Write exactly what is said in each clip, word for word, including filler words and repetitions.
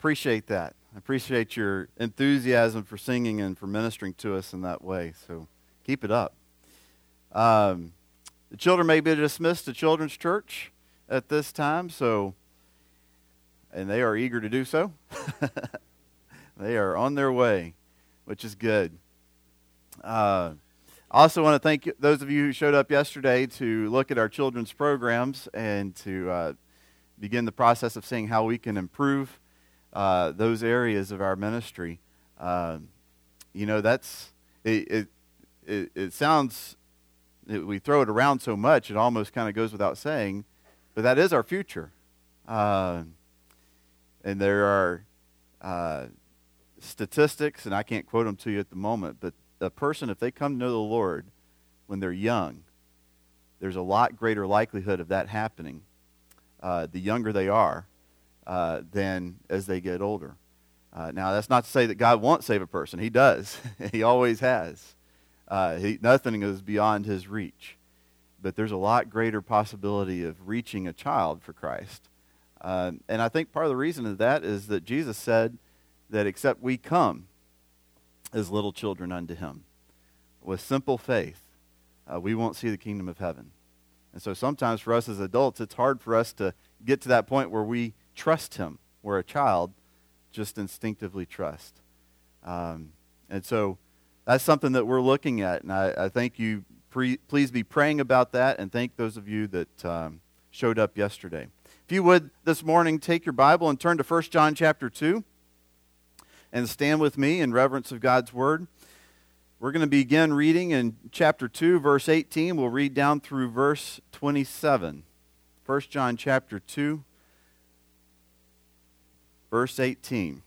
appreciate that. I appreciate your enthusiasm for singing and for ministering to us in that way. So keep it up. Um, the children may be dismissed to Children's Church at this time, so and they are eager to do so. They are on their way, which is good. Uh, I also want to thank those of you who showed up yesterday to look at our children's programs and to uh, begin the process of seeing how we can improve uh, those areas of our ministry. Uh, you know, that's it. It, it, it sounds it, we throw it around so much it almost kind of goes without saying, but that is our future. Uh, and there are uh, statistics, and I can't quote them to you at the moment, but a person, if they come to know the Lord when they're young, there's a lot greater likelihood of that happening uh, the younger they are uh, than as they get older. Uh, now, that's not to say that God won't save a person. He does. He always has. Uh, he, nothing is beyond his reach. But there's a lot greater possibility of reaching a child for Christ. Uh, and I think part of the reason of that is that Jesus said that except we come as little children unto him, with simple faith, uh, we won't see the kingdom of heaven. And so sometimes for us as adults, it's hard for us to get to that point where we trust him, where a child just instinctively trust. Um, and so that's something that we're looking at. And I, I thank you. Pre, please be praying about that, and thank those of you that um, showed up yesterday. If you would, this morning, take your Bible and turn to First John chapter two. And stand with me in reverence of God's Word. We're going to begin reading in chapter two, verse eighteen. We'll read down through verse twenty-seven. First John chapter two, verse eighteen.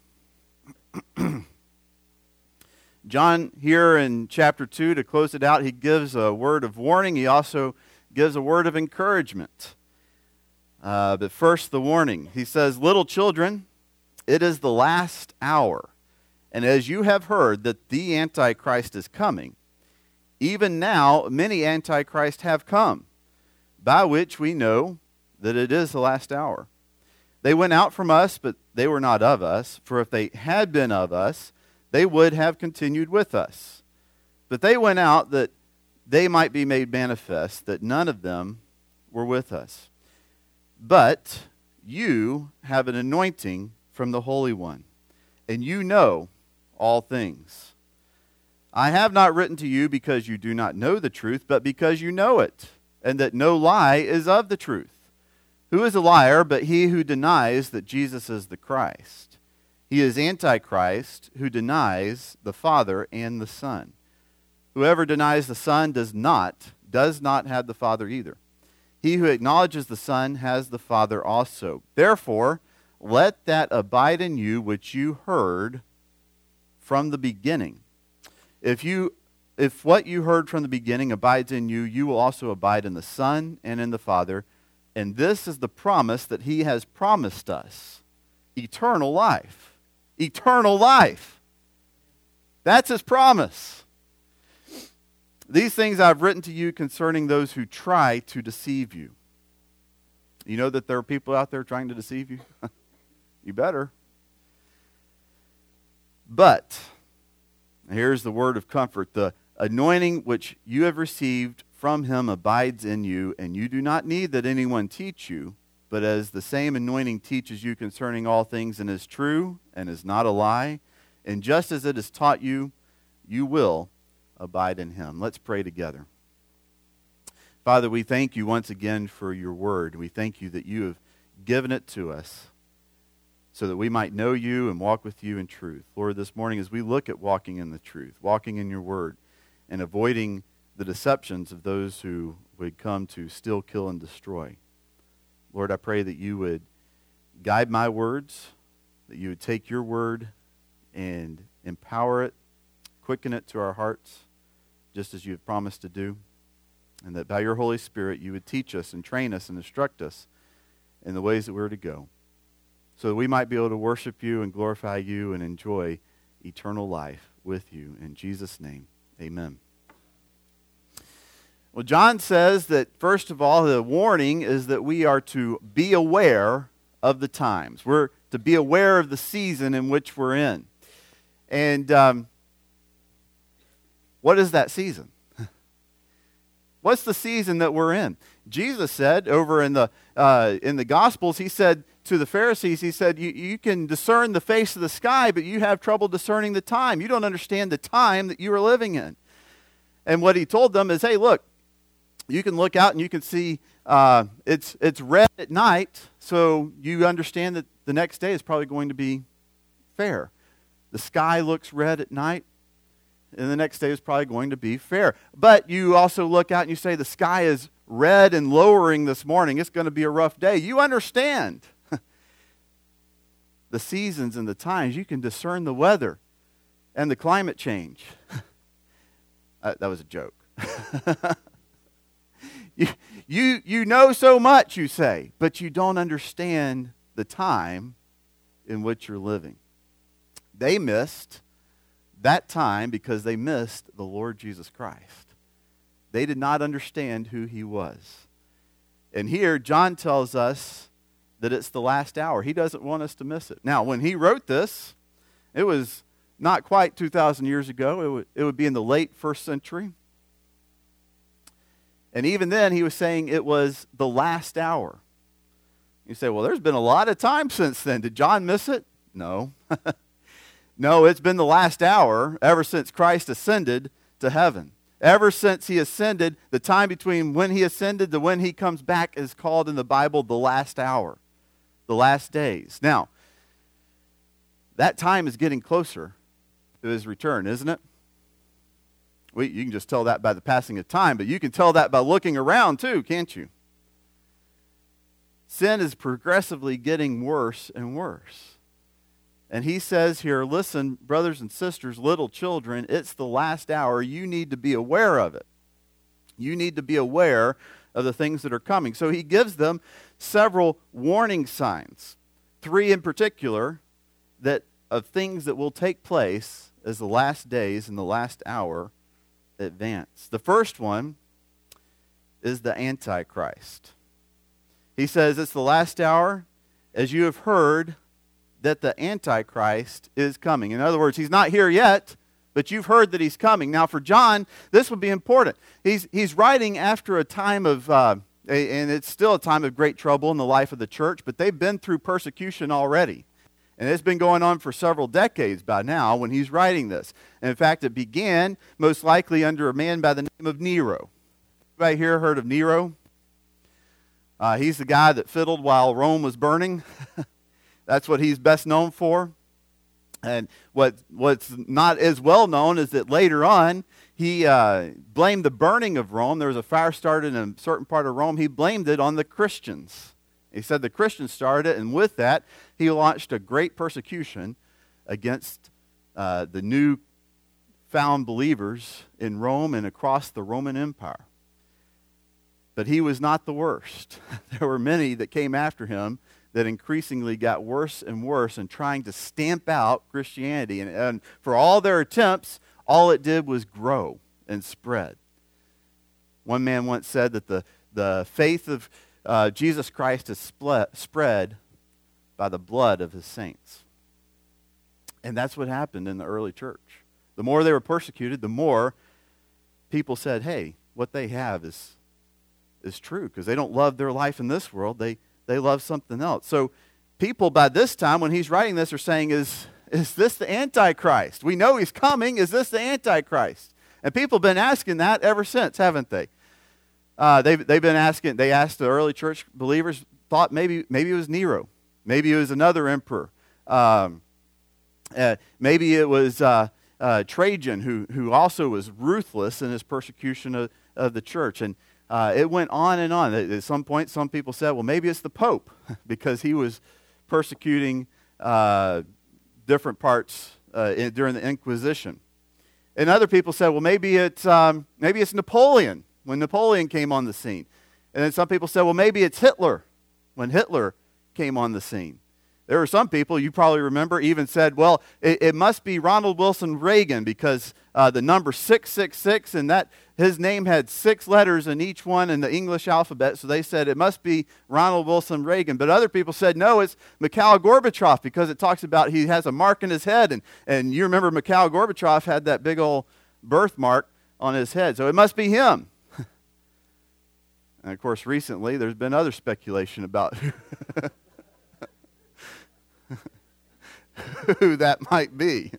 John, here in chapter two, to close it out, he gives a word of warning. He also gives a word of encouragement. Uh, but first, the warning. He says, "Little children, it is the last hour. And as you have heard that the Antichrist is coming, even now many Antichrists have come, by which we know that it is the last hour. They went out from us, but they were not of us. For if they had been of us, they would have continued with us. But they went out that they might be made manifest that none of them were with us. But you have an anointing from the Holy One, and you know all things. I have not written to you because you do not know the truth, but because you know it, and that no lie is of the truth. Who is a liar but he who denies that Jesus is the Christ? He is Antichrist, who denies the Father and the Son. Whoever denies the Son does not, does not have the Father either. He who acknowledges the Son has the Father also. Therefore, let that abide in you which you heard from the beginning. If you, if what you heard from the beginning abides in you, you will also abide in the Son and in the Father. And this is the promise that he has promised us, eternal life. Eternal life. That's his promise. These things I've written to you concerning those who try to deceive you." You know that there are people out there trying to deceive you? You better. "But," here's the word of comfort, "the anointing which you have received from him abides in you, and you do not need that anyone teach you, but as the same anointing teaches you concerning all things and is true and is not a lie, and just as it has taught you, you will abide in him." Let's pray together. Father, we thank you once again for your word. We thank you that you have given it to us so that we might know you and walk with you in truth. Lord, this morning as we look at walking in the truth, walking in your word, and avoiding the deceptions of those who would come to steal, kill, and destroy, Lord, I pray that you would guide my words, that you would take your word and empower it, quicken it to our hearts, just as you have promised to do, and that by your Holy Spirit you would teach us and train us and instruct us in the ways that we're to go, so that we might be able to worship you and glorify you and enjoy eternal life with you. In Jesus' name, amen. Well, John says that, first of all, the warning is that we are to be aware of the times. We're to be aware of the season in which we're in. And um, what is that season? What's the season that we're in? Jesus said over in the uh, in the Gospels, he said to the Pharisees, he said, you, you can discern the face of the sky, but you have trouble discerning the time. You don't understand the time that you are living in. And what he told them is, hey, look, you can look out and you can see uh, it's it's red at night, so you understand that the next day is probably going to be fair. The sky looks red at night, and the next day is probably going to be fair. But you also look out and you say, the sky is red and lowering this morning. It's going to be a rough day. You understand the seasons and the times. You can discern the weather and the climate change. uh, that was a joke. you, you, you know so much, you say, but you don't understand the time in which you're living. They missed that time because they missed the Lord Jesus Christ. They did not understand who he was. And here, John tells us that it's the last hour. He doesn't want us to miss it. Now, when he wrote this, it was not quite two thousand years ago. It would, it would be in the late first century. And even then, he was saying it was the last hour. You say, well, there's been a lot of time since then. Did John miss it? No. No, it's been the last hour ever since Christ ascended to heaven. Ever since he ascended, the time between when he ascended to when he comes back is called in the Bible the last hour, the last days. Now, that time is getting closer to his return, isn't it? We, you can just tell that by the passing of time, but you can tell that by looking around too, can't you? Sin is progressively getting worse and worse. And he says here, listen, brothers and sisters, little children, it's the last hour. You need to be aware of it. You need to be aware of the things that are coming. So he gives them several warning signs, three in particular, that of things that will take place as the last days and the last hour advance. The first one is the Antichrist. He says it's the last hour, as you have heard that the Antichrist is coming. In other words, he's not here yet, but you've heard that he's coming. Now, for John, this would be important. He's, he's writing after a time of, uh, a, and it's still a time of great trouble in the life of the church, but they've been through persecution already. And it's been going on for several decades by now when he's writing this. And in fact, it began most likely under a man by the name of Nero. Anybody here heard of Nero? Uh, he's the guy that fiddled while Rome was burning. That's what he's best known for. And what what's not as well known is that later on, he uh, blamed the burning of Rome. There was a fire started in a certain part of Rome. He blamed it on the Christians. He said the Christians started it, and with that, he launched a great persecution against uh, the new found believers in Rome and across the Roman Empire. But he was not the worst. There were many that came after him that increasingly got worse and worse in trying to stamp out Christianity. And, and for all their attempts, all it did was grow and spread. One man once said that the, the faith of uh, Jesus Christ is split, spread by the blood of his saints. And that's what happened in the early church. The more they were persecuted, the more people said, hey, what they have is, is true, because they don't love their life in this world. They They love something else. So people by this time, when he's writing this, are saying, is, is this the Antichrist? We know he's coming. Is this the Antichrist? And people have been asking that ever since, haven't they? Uh, they've, they've been asking, they asked the early church believers, thought maybe, maybe it was Nero. Maybe it was another emperor. Um, uh, maybe it was uh, uh, Trajan, who, who also was ruthless in his persecution of, of the church. And Uh, it went on and on. At some point, some people said, well, maybe it's the Pope, because he was persecuting uh, different parts uh, in, during the Inquisition. And other people said, well, maybe it's, um, maybe it's Napoleon, when Napoleon came on the scene. And then some people said, well, maybe it's Hitler, when Hitler came on the scene. There were some people, you probably remember, even said, well, it, it must be Ronald Wilson Reagan because uh, the number six six six, and that his name had six letters in each one in the English alphabet, so they said it must be Ronald Wilson Reagan. But other people said, no, it's Mikhail Gorbachev because it talks about he has a mark in his head, and, and you remember Mikhail Gorbachev had that big old birthmark on his head, so it must be him. And of course, recently, there's been other speculation about who that might be.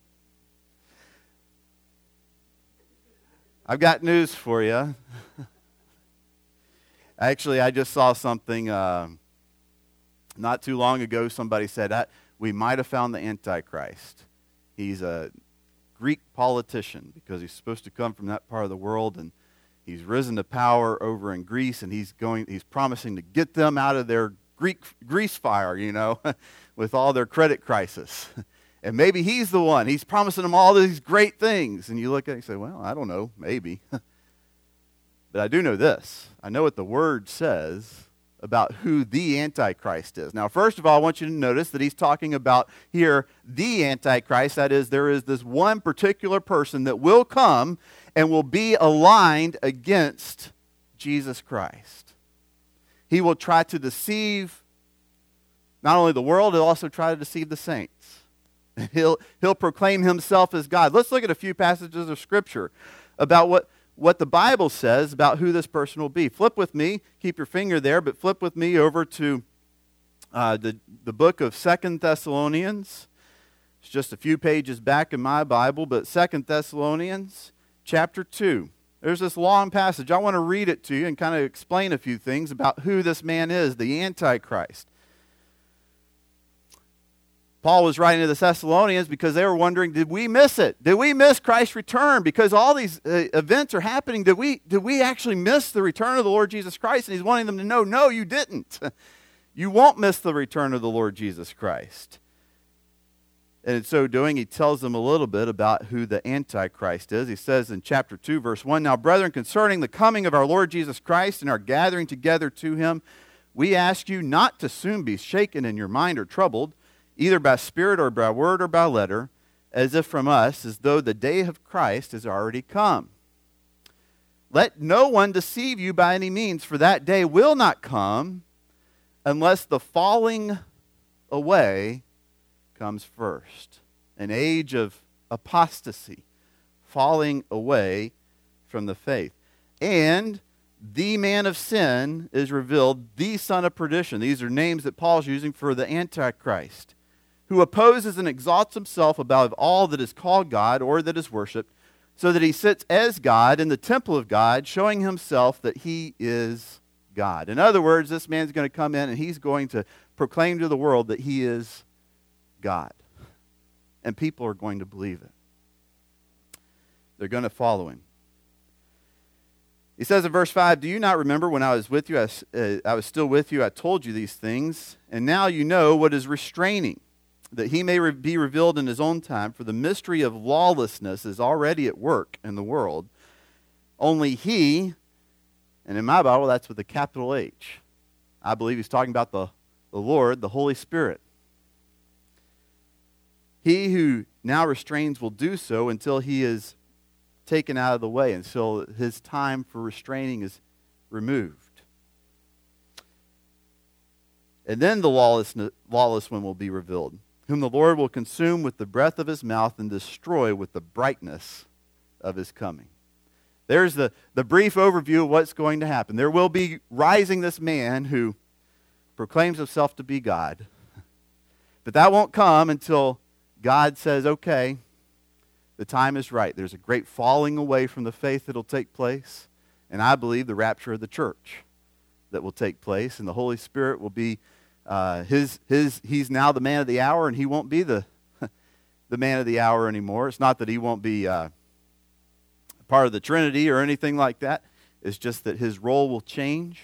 I've got news for you. Actually, I just saw something uh, not too long ago. Somebody said, I, we might have found the Antichrist. He's a Greek politician because he's supposed to come from that part of the world, and he's risen to power over in Greece, and he's going. He's promising to get them out of their Greek grease fire, you know, with all their credit crisis. And maybe he's the one. He's promising them all these great things. And you look at it and say, well, I don't know, maybe. But I do know this. I know what the Word says about who the Antichrist is. Now, first of all, I want you to notice that he's talking about here the Antichrist. That is, there is this one particular person that will come and will be aligned against Jesus Christ. He will try to deceive not only the world, he'll also try to deceive the saints. He'll, he'll proclaim himself as God. Let's look at a few passages of Scripture about what, what the Bible says about who this person will be. Flip with me. Keep your finger there, but flip with me over to uh, the, the book of Second Thessalonians. It's just a few pages back in my Bible, but Second Thessalonians chapter two. There's this long passage. I want to read it to you and kind of explain a few things about who this man is, the Antichrist. Paul was writing to the Thessalonians because they were wondering, did we miss it? Did we miss Christ's return? Because all these uh, events are happening. Did we, did we actually miss the return of the Lord Jesus Christ? And he's wanting them to know, no, you didn't. You won't miss the return of the Lord Jesus Christ. And in so doing, he tells them a little bit about who the Antichrist is. He says in chapter two, verse one, "Now, brethren, concerning the coming of our Lord Jesus Christ and our gathering together to him, we ask you not to soon be shaken in your mind or troubled, either by spirit or by word or by letter, as if from us, as though the day of Christ has already come. Let no one deceive you by any means, for that day will not come unless the falling away comes first." An age of apostasy, falling away from the faith. "And the man of sin is revealed, the son of perdition." These are names that Paul's using for the Antichrist, "who opposes and exalts himself above all that is called God or that is worshipped, so that he sits as God in the temple of God, showing himself that he is God." In other words, this man's going to come in and he's going to proclaim to the world that he is God. And people are going to believe it. They're going to follow him. He says in verse five, "Do you not remember when I was with you, I, uh, I was still with you, I told you these things, and now you know what is restraining, that he may re- be revealed in his own time, for the mystery of lawlessness is already at work in the world. Only he," and in my Bible that's with a capital H. I believe he's talking about the, the Lord, the Holy Spirit. "He who now restrains will do so until he is taken out of the way," until his time for restraining is removed. "And then the lawless, lawless one will be revealed, whom the Lord will consume with the breath of his mouth and destroy with the brightness of his coming." There's the, the brief overview of what's going to happen. There will be rising this man who proclaims himself to be God. But that won't come until God says, okay, the time is right. There's a great falling away from the faith that will take place. And I believe the rapture of the church that will take place. And the Holy Spirit will be Uh, his his he's now the man of the hour, and he won't be the the man of the hour anymore. It's not that he won't be uh, part of the Trinity or anything like that. It's just that his role will change.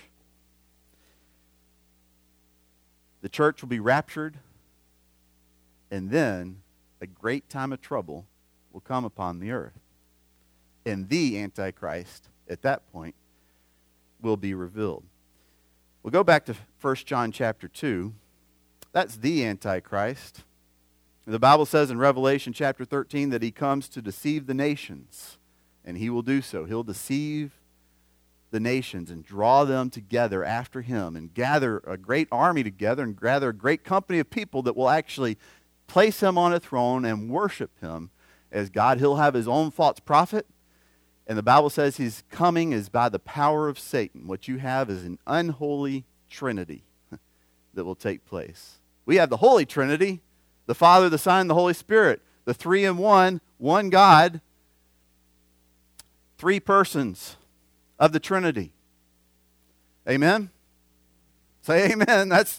The church will be raptured, and then a great time of trouble will come upon the earth. And the Antichrist, at that point, will be revealed. We'll go back to First John chapter two. That's the Antichrist. The Bible says in Revelation chapter thirteen that he comes to deceive the nations, and he will do so. He'll deceive the nations and draw them together after him and gather a great army together and gather a great company of people that will actually place him on a throne and worship him as God. He'll have his own false prophet, and the Bible says his coming is by the power of Satan. What you have is an unholy trinity that will take place. We have the Holy Trinity, the Father, the Son, and the Holy Spirit, the three in one, one God, three persons of the Trinity. Amen? Say amen. That's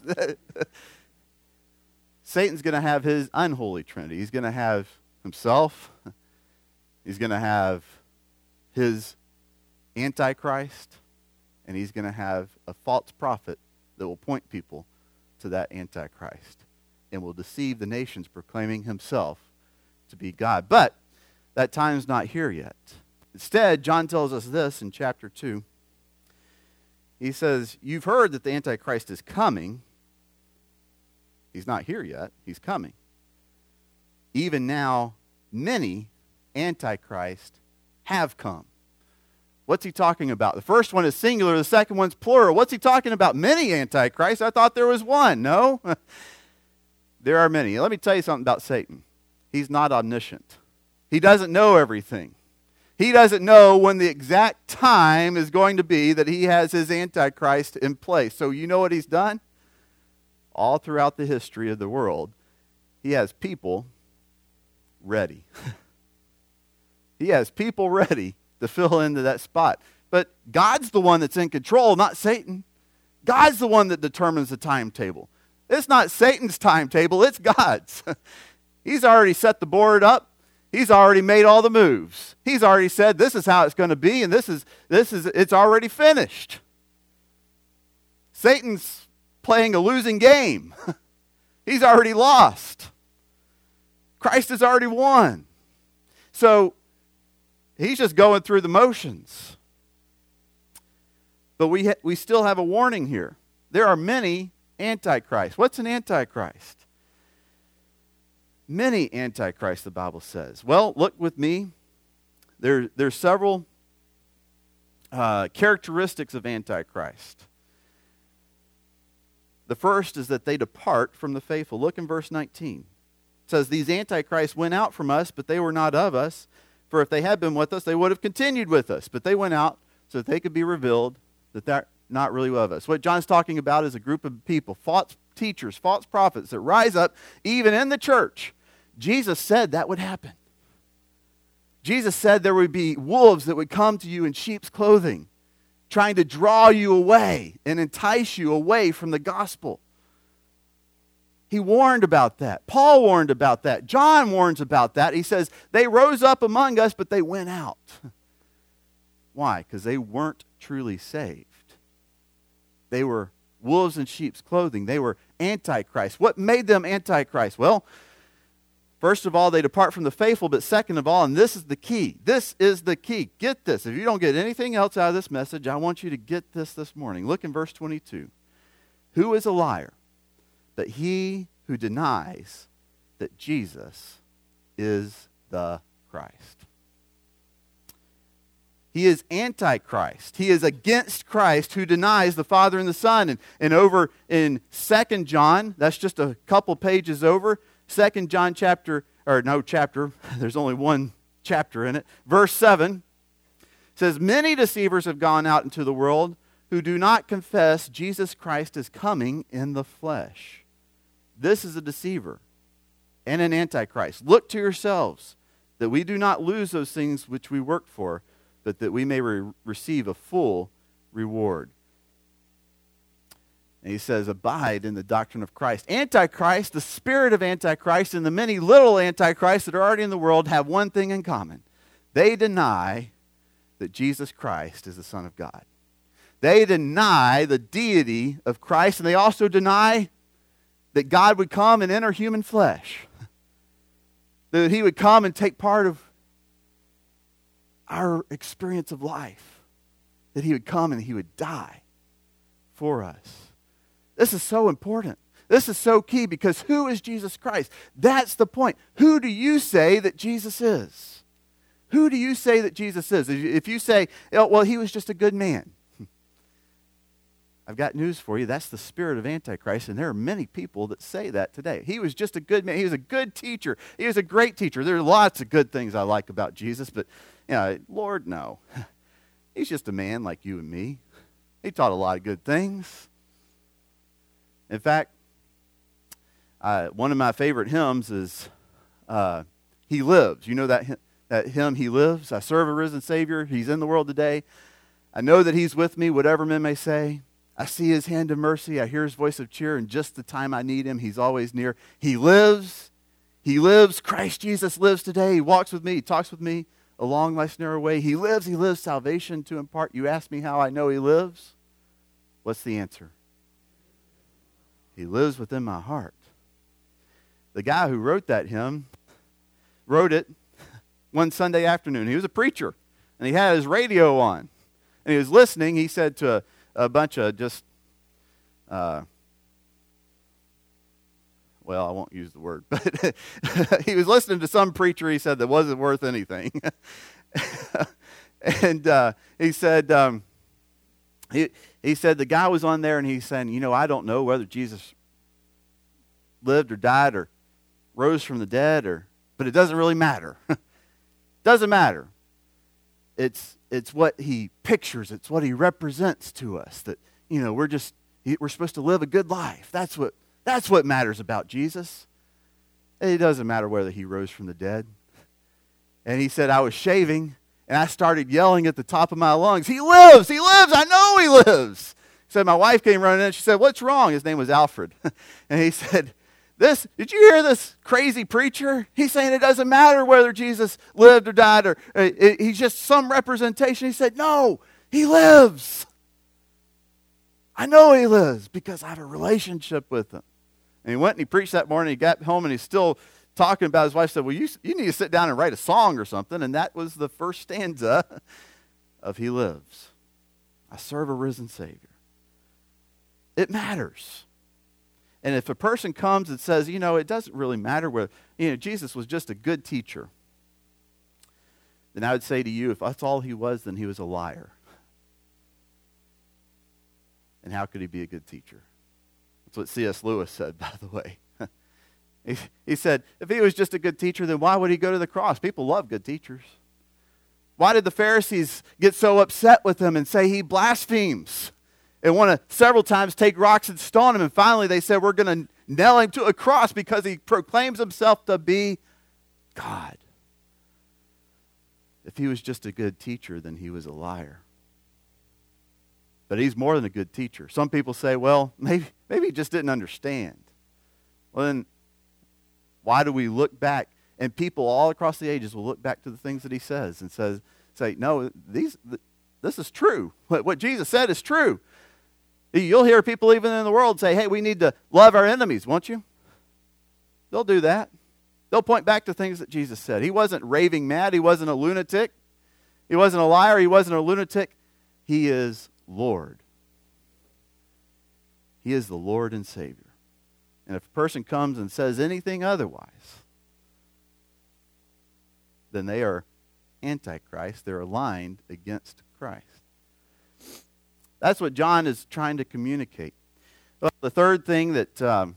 Satan's going to have his unholy trinity. He's going to have himself. He's going to have his Antichrist. And he's going to have a false prophet that will point people to that Antichrist and will deceive the nations, proclaiming himself to be God. But that time's not here yet. Instead, John tells us this in chapter two. He says, you've heard that the Antichrist is coming. He's not here yet. He's coming. Even now, many Antichrists have come. What's he talking about? The first one is singular. The second one's plural. What's he talking about? Many Antichrists? I thought there was one. No? There are many. Let me tell you something about Satan. He's not omniscient. He doesn't know everything. He doesn't know when the exact time is going to be that he has his Antichrist in place. So you know what he's done? All throughout the history of the world, he has people ready. He has people ready to fill into that spot. But God's the one that's in control, not Satan. God's the one that determines the timetable. It's not Satan's timetable, it's God's. He's already set the board up. He's already made all the moves. He's already said this is how it's going to be, and this is this is it's already finished. Satan's playing a losing game. He's already lost. Christ has already won. So he's just going through the motions. But we ha- we still have a warning here. There are many antichrists. What's an antichrist? Many antichrists, the Bible says. Well, look with me. There, there's several uh, characteristics of antichrist. The first is that they depart from the faithful. Look in verse nineteen. It says, these antichrists went out from us, but they were not of us. For if they had been with us, they would have continued with us. But they went out so that they could be revealed that they're not really of us. What John's talking about is a group of people, false teachers, false prophets that rise up even in the church. Jesus said that would happen. Jesus said there would be wolves that would come to you in sheep's clothing, trying to draw you away and entice you away from the gospel. He warned about that. Paul warned about that. John warns about that. He says, they rose up among us, but they went out. Why? Because they weren't truly saved. They were wolves in sheep's clothing. They were antichrist. What made them antichrist? Well, first of all, they depart from the faithful, but second of all, and this is the key. This is the key. Get this. If you don't get anything else out of this message, I want you to get this this morning. Look in verse twenty-two. Who is a liar? But he who denies that Jesus is the Christ. He is antichrist. He is against Christ who denies the Father and the Son. And, and over in Second John, that's just a couple pages over, Second John chapter, or no chapter, there's only one chapter in it. Verse seven says, many deceivers have gone out into the world who do not confess Jesus Christ is coming in the flesh. This is a deceiver and an antichrist. Look to yourselves that we do not lose those things which we work for, but that we may re- receive a full reward. And he says, abide in the doctrine of Christ. Antichrist, the spirit of Antichrist, and the many little antichrists that are already in the world have one thing in common. They deny that Jesus Christ is the Son of God. They deny the deity of Christ, and they also deny that God would come and enter human flesh. That he would come and take part of our experience of life. That he would come and he would die for us. This is so important. this is so key because who is Jesus Christ? That's the point. Who do you say that Jesus is? Who do you say that Jesus is? If you say, oh, well, he was just a good man. I've got news for you. That's the spirit of Antichrist, and there are many people that say that today. He was just a good man. He was a good teacher. He was a great teacher. There are lots of good things I like about Jesus, but, you know, Lord, no. He's just a man like you and me. He taught a lot of good things. In fact, uh, one of my favorite hymns is uh, He Lives. You know that, that hymn, He Lives? I serve a risen Savior. He's in the world today. I know that He's with me, whatever men may say. I see His hand of mercy. I hear His voice of cheer. And just the time I need Him, He's always near. He lives. He lives. Christ Jesus lives today. He walks with me. He talks with me along life's narrow way. He lives. He lives salvation to impart. You ask me how I know He lives? What's the answer? He lives within my heart. The guy who wrote that hymn wrote it one Sunday afternoon. He was a preacher, and he had his radio on. And he was listening. He said to a A bunch of just, uh, well, I won't use the word, but he was listening to some preacher, he said, that wasn't worth anything. and uh, he said, um, he, he said the guy was on there and he's saying, you know, I don't know whether Jesus lived or died or rose from the dead, or, but it doesn't really matter. Doesn't matter. It's it's what he pictures. It's what he represents to us. That, you know, we're just we're supposed to live a good life. That's what that's what matters about Jesus. It doesn't matter whether he rose from the dead. And he said, I was shaving and I started yelling at the top of my lungs, He lives! He lives! I know He lives! He said, my wife came running in. She said, what's wrong? His name was Alfred. And he said, This, did you hear this crazy preacher? He's saying it doesn't matter whether Jesus lived or died, or uh, it, he's just some representation. He said, no, He lives. I know He lives because I have a relationship with Him. And he went and he preached that morning. He got home and he's still talking about his wife. Said, well, you, you need to sit down and write a song or something. And that was the first stanza of He Lives. I serve a risen Savior. It matters. And if a person comes and says, you know, it doesn't really matter whether, you know, Jesus was just a good teacher, then I would say to you, if that's all He was, then He was a liar. And how could He be a good teacher? That's what C S Lewis said, by the way. he, he said, if He was just a good teacher, then why would He go to the cross? People love good teachers. Why did the Pharisees get so upset with Him and say He blasphemes? And want to several times take rocks and stone Him. And finally they said, we're going to nail Him to a cross because He proclaims Himself to be God. If He was just a good teacher, then He was a liar. But He's more than a good teacher. Some people say, well, maybe, maybe He just didn't understand. Well, then why do we look back? And people all across the ages will look back to the things that He says and says, say, no, these, this is true. What, what Jesus said is true. You'll hear people even in the world say, hey, we need to love our enemies, won't you? They'll do that. They'll point back to things that Jesus said. He wasn't raving mad. He wasn't a lunatic. He wasn't a liar. He wasn't a lunatic. He is Lord. He is the Lord and Savior. And if a person comes and says anything otherwise, then they are Antichrist. They're aligned against Christ. That's what John is trying to communicate. Well, the third thing that um,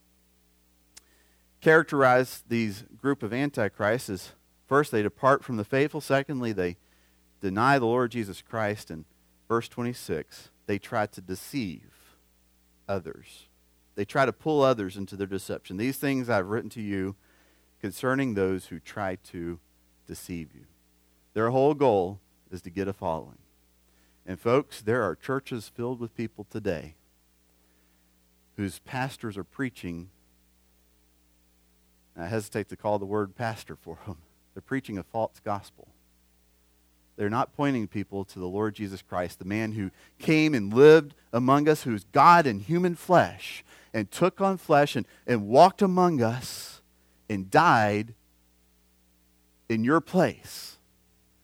characterized these group of antichrists is, first, they depart from the faithful. Secondly, they deny the Lord Jesus Christ. And verse twenty-six, they try to deceive others. They try to pull others into their deception. These things I've written to you concerning those who try to deceive you. Their whole goal is to get a following. And folks, there are churches filled with people today whose pastors are preaching, and I hesitate to call the word pastor for them, they're preaching a false gospel. They're not pointing people to the Lord Jesus Christ, the man who came and lived among us, who's God in human flesh, and took on flesh and, and walked among us and died in your place,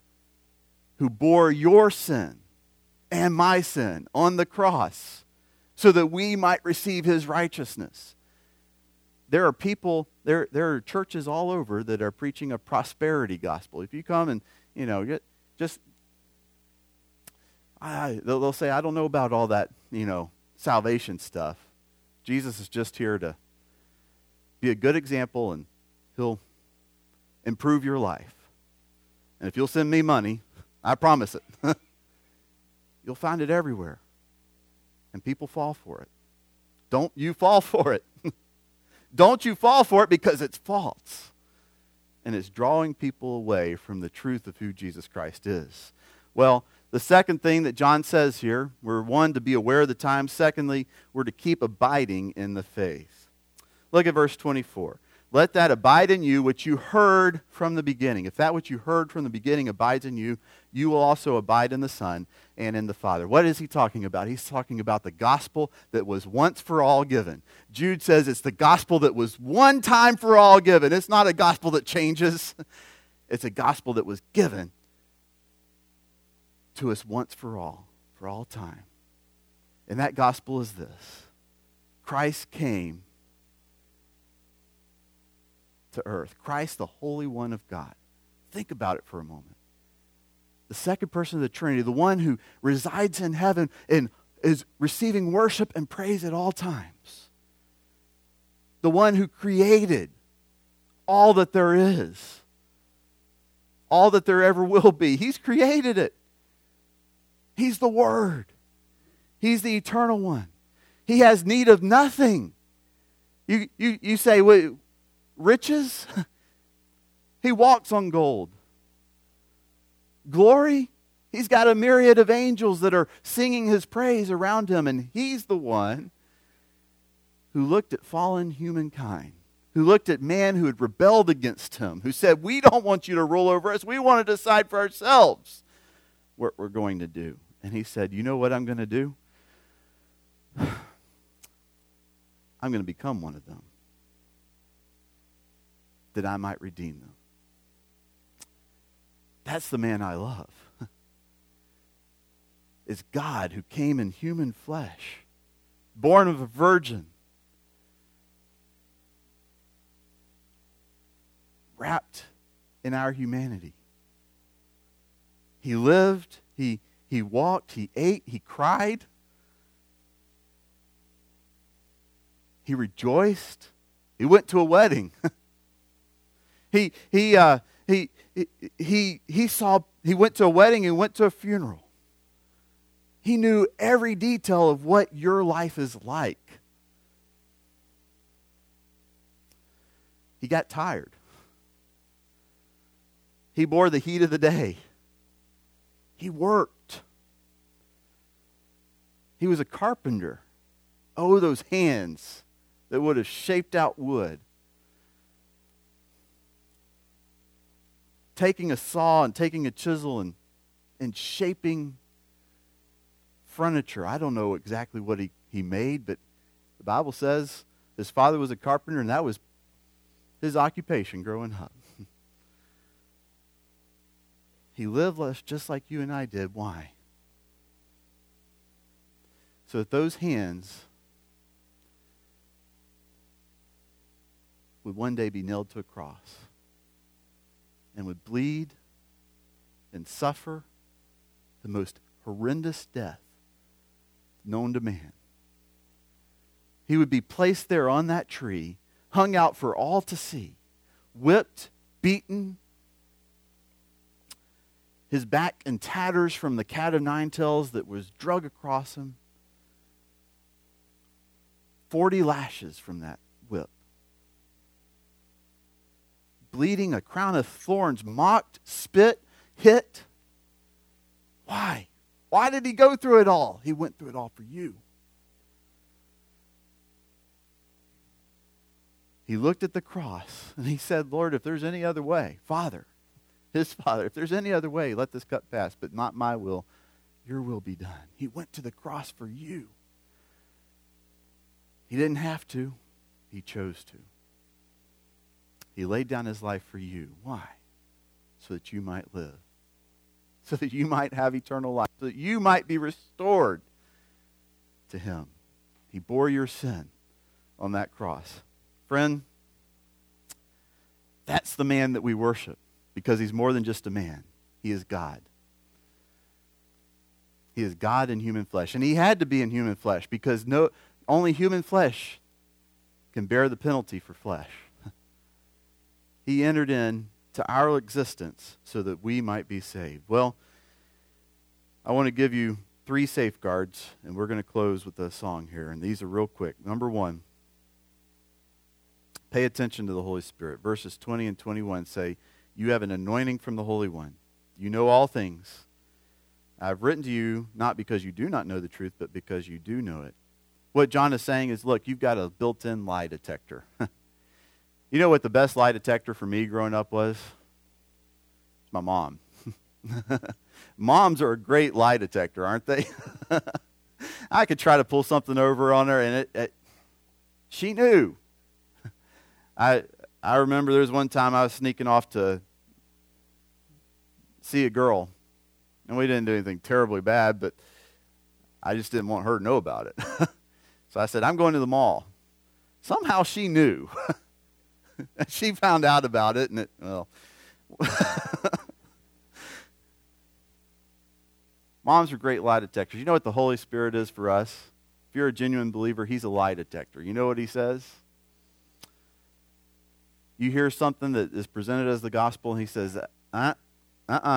who bore your sin and my sin on the cross so that we might receive his righteousness. There are people, there, there are churches all over that are preaching a prosperity gospel. If you come and, you know, just, I, they'll, they'll say, I don't know about all that, you know, salvation stuff. Jesus is just here to be a good example, and he'll improve your life. And if you'll send me money, I promise it, you'll find it everywhere. And people fall for it. Don't you fall for it. Don't you fall for it, because it's false. And it's drawing people away from the truth of who Jesus Christ is. Well, the second thing that John says here, we're one, to be aware of the times. Secondly, we're to keep abiding in the faith. Look at verse twenty-four. Let that abide in you which you heard from the beginning. If that which you heard from the beginning abides in you, you will also abide in the Son and in the Father. What is he talking about? He's talking about the gospel that was once for all given. Jude says it's the gospel that was one time for all given. It's not a gospel that changes. It's a gospel that was given to us once for all, for all time. And that gospel is this: Christ came to earth. Christ, the Holy One of God. Think about it for a moment. The second person of the Trinity, the one who resides in heaven and is receiving worship and praise at all times. The one who created all that there is, all that there ever will be. He's created it. He's the Word. He's the eternal one. He has need of nothing. You, you, you say, wait, riches? He walks on gold. Glory? He's got a myriad of angels that are singing his praise around him, and he's the one who looked at fallen humankind, who looked at man who had rebelled against him, who said, we don't want you to rule over us. We want to decide for ourselves what we're going to do. And he said, you know what I'm going to do? I'm going to become one of them, that I might redeem them. That's the man I love. It's God who came in human flesh, born of a virgin, wrapped in our humanity. He lived, he, he walked, he ate, he cried. He rejoiced. He went to a wedding. he he uh, he he he saw. He went to a wedding and went to a funeral. He knew every detail of what your life is like. He got tired. He bore the heat of the day. He worked. He was a carpenter. Oh, those hands that would have shaped out wood. Taking a saw and taking a chisel and, and shaping furniture. I don't know exactly what he, he made, but the Bible says his father was a carpenter, and that was his occupation growing up. He lived just like you and I did. Why? So that those hands would one day be nailed to a cross and would bleed and suffer the most horrendous death known to man. He would be placed there on that tree, hung out for all to see, whipped, beaten, his back in tatters from the cat of nine tails that was drug across him, forty lashes from that whip. Bleeding, a crown of thorns, mocked, spit, hit. Why? Why did he go through it all? He went through it all for you. He looked at the cross and he said, Lord, if there's any other way, Father, his Father, if there's any other way, let this cup pass, but not my will, your will be done. He went to the cross for you. He didn't have to. He chose to. He laid down his life for you. Why? So that you might live. So that you might have eternal life. So that you might be restored to him. He bore your sin on that cross. Friend, that's the man that we worship because he's more than just a man. He is God. He is God in human flesh. And he had to be in human flesh because no, only human flesh can bear the penalty for flesh. He entered into our existence so that we might be saved. Well, I want to give you three safeguards, and we're going to close with a song here. And these are real quick. Number one, pay attention to the Holy Spirit. Verses twenty and twenty-one say, you have an anointing from the Holy One. You know all things. I've written to you not because you do not know the truth, but because you do know it. What John is saying is, look, you've got a built-in lie detector. You know what the best lie detector for me growing up was? It's my mom. Moms are a great lie detector, aren't they? I could try to pull something over on her, and it, it she knew. I I remember there was one time I was sneaking off to see a girl, and we didn't do anything terribly bad, but I just didn't want her to know about it. So I said, I'm going to the mall. Somehow she knew. She found out about it, and it, well. Moms are great lie detectors. You know what the Holy Spirit is for us? If you're a genuine believer, he's a lie detector. You know what he says? You hear something that is presented as the gospel, and he says, uh, uh-uh.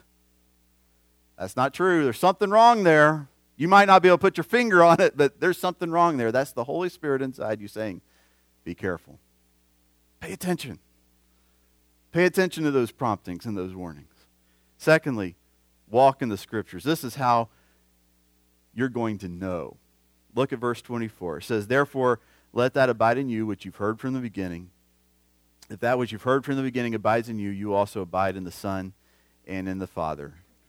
That's not true. There's something wrong there. You might not be able to put your finger on it, but there's something wrong there. That's the Holy Spirit inside you saying, be careful. Pay attention. Pay attention to those promptings and those warnings. Secondly, walk in the Scriptures. This is how you're going to know. Look at verse twenty-four. It says, therefore, let that abide in you which you've heard from the beginning. If that which you've heard from the beginning abides in you, you also abide in the Son and in the Father.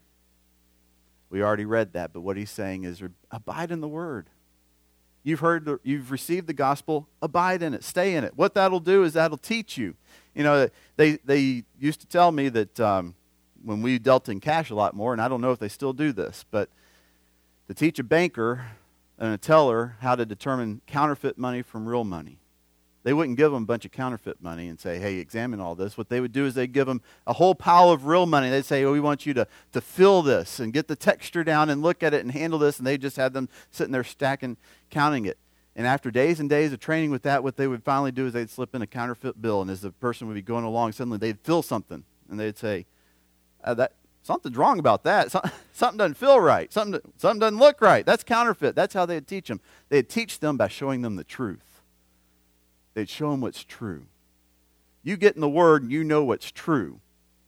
We already read that, but what he's saying is abide in the Word. You've heard, the, you've received the gospel, abide in it, stay in it. What that'll do is that'll teach you. You know, they they used to tell me that um, when we dealt in cash a lot more, and I don't know if they still do this, but to teach a banker and a teller how to determine counterfeit money from real money. They wouldn't give them a bunch of counterfeit money and say, hey, examine all this. What they would do is they'd give them a whole pile of real money. They'd say, oh, we want you to, to fill this and get the texture down and look at it and handle this. And they'd just have them sitting there stacking, counting it. And after days and days of training with that, what they would finally do is they'd slip in a counterfeit bill. And as the person would be going along, suddenly they'd feel something. And they'd say, uh, that something's wrong about that. Some, something doesn't feel right. Something, something doesn't look right. That's counterfeit. That's how they'd teach them. They'd teach them by showing them the truth. They'd show them what's true. You get in the Word and you know what's true.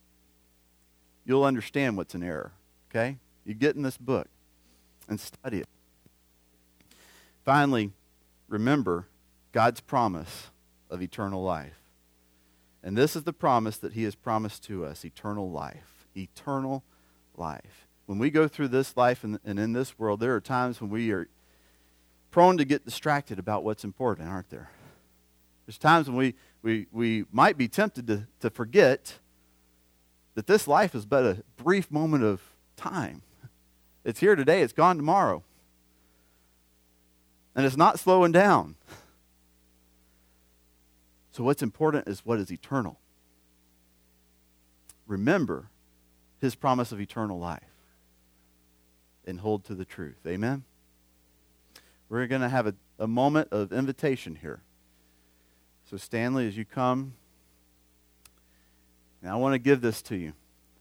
You'll understand what's an error. Okay? You get in this book and study it. Finally, remember God's promise of eternal life. And this is the promise that He has promised to us, eternal life. Eternal life. When we go through this life and, and in this world, there are times when we are prone to get distracted about what's important, aren't there? There's times when we, we, we might be tempted to, to forget that this life is but a brief moment of time. It's here today, it's gone tomorrow. And it's not slowing down. So what's important is what is eternal. Remember His promise of eternal life and hold to the truth. Amen? We're going to have a, a moment of invitation here. So Stanley, as you come, and I want to give this to you.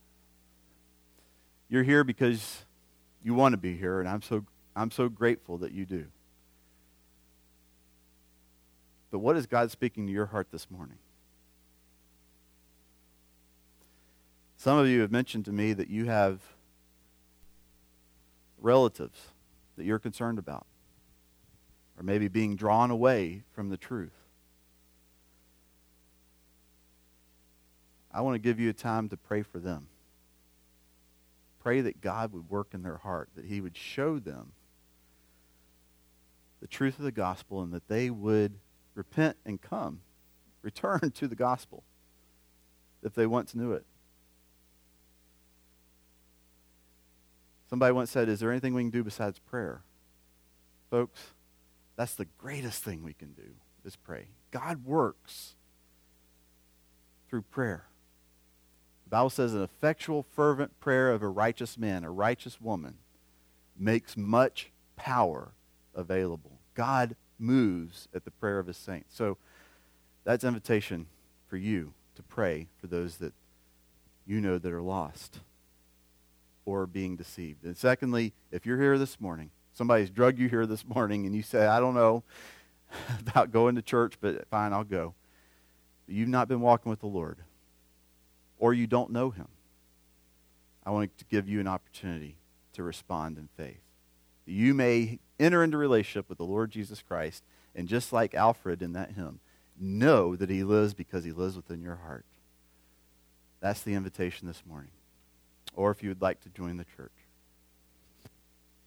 You're here because you want to be here, and I'm so I'm so grateful that you do. But what is God speaking to your heart this morning? Some of you have mentioned to me that you have relatives that you're concerned about, or maybe being drawn away from the truth. I want to give you a time to pray for them. Pray that God would work in their heart, that He would show them the truth of the gospel, and that they would repent and come, return to the gospel if they once knew it. Somebody once said, is there anything we can do besides prayer? Folks, That's the greatest thing we can do, is pray. God works through prayer. The Bible says an effectual, fervent prayer of a righteous man, a righteous woman, makes much power available. God moves at the prayer of his saints. So that's an invitation for you to pray for those that you know that are lost or being deceived. And secondly, if you're here this morning, somebody's drugged you here this morning, and you say, I don't know about going to church, but fine, I'll go. But you've not been walking with the Lord, or you don't know him. I want to give you an opportunity to respond in faith. You may enter into relationship with the Lord Jesus Christ, and just like Alfred in that hymn, know that he lives because he lives within your heart. That's the invitation this morning. Or if you would like to join the church.